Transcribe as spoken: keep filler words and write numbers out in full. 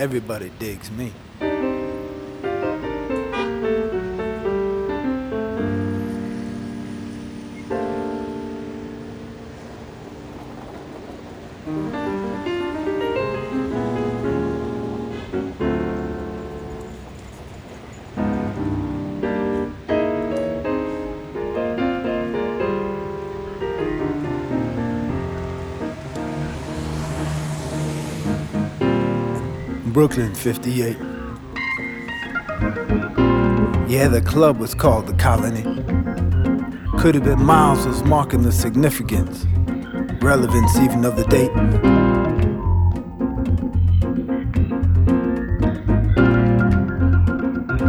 Everybody digs me. Brooklyn, fifty-eight. Yeah, the club was called the Colony. Could have been Miles was marking the significance, relevance even of the date.